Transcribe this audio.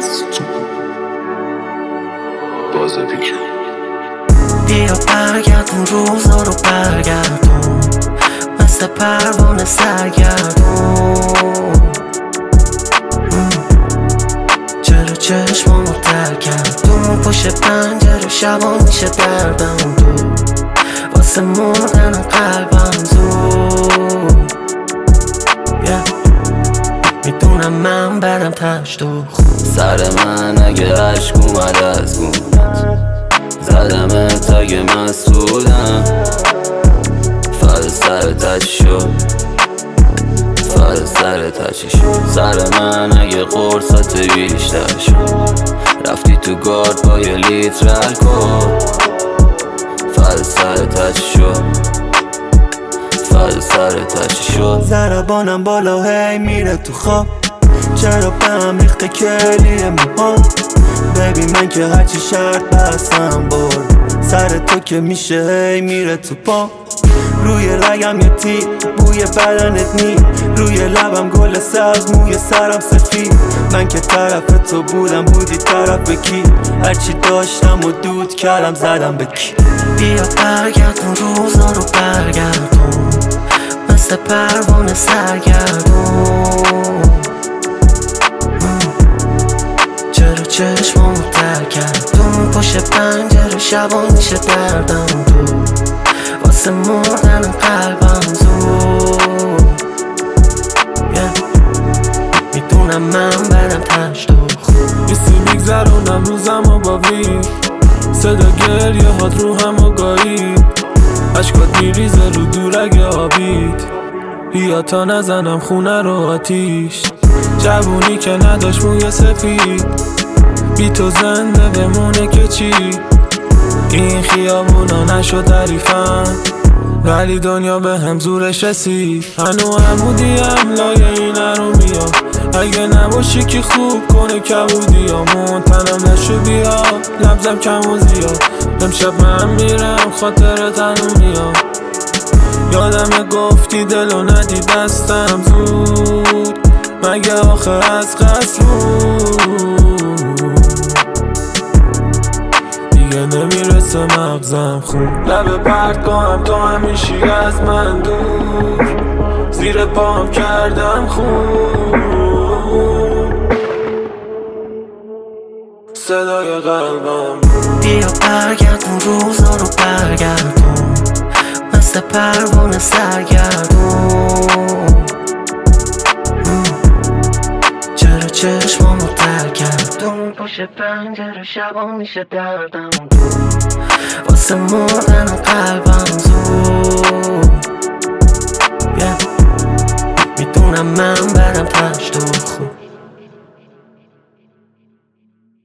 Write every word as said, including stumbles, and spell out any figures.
بیا برگردون روزا رو برگردون، مثل پروانه سرگردون. چرا چشمامو تر کردون، پشت پنجره شبا میشه دردم دور، واسه مردن قلبم زود. yeah. میدونم من برم تشت و خون، سر من اگه عشق اومد از گونت، زدمت اگه مسئولم، فرد سر تچی شد، فرد سر تچی شد. سر من اگه قرصت بیشتر شد، رفتی تو گارد با یه لیتر الکل، فرد سر تچی شد، فرد سر تچی شد. ضربانم بالا هی میره تو خواب، چرا به هم ریخته کلیه موهام. ببین من که هرچی شرط بستم برد، سر تو که میشه هی میره تو پا. روی رگم یه تیر، بوی بدنت نی، روی لبم گل سبز، موی سرم سفید. من که طرف تو بودم، بودی طرف کی؟ هرچی داشتم و دود کردم زدم به کی. بیا برگردون روزا رو برگردون، مثل پروانه سرگردون. چرا چشمامو تر کردون، پشت پنجره شبا میشه دردم دور، واسه مردن قلبم زود. yeah. میدونم من برم تشت و خون، بیستی میگذرونم روزم و با وی، صدا گریه هات رو هم و گاهی، عشقات میریزه رو دورگ آبید. بیا تا نزنم خونه رو آتیش، جوونی که نداشت موی سفید، بی تو زنده بمونه که چی؟ این خیابونا نشد تعریفم، ولی دنیا به هم زورش رسید. هنو عمودیم لایه این ارومیا، اگه نباشی که خوب کنه کبودی همون. تنم نشو بیا لبزم کم و زیاد، امشب من میرم خاطر تنو میاد. یادم گفتی دلو ندی دستم زود، مگه آخر از قصد بود؟ دیگه نمیرسه مغزم خون، لبه پرد کنم تو همیشی از من دور، زیر پام کردم خون. صدای قلبم بیا برگردون روزا رو برگردون، مثل پروانه سرگردون. چرا چشمامو تر کردون، پشت پنجره شبا میشه دردم دور، واسه مردن قلبم زود. yeah. میدونم من برم تشت و خون.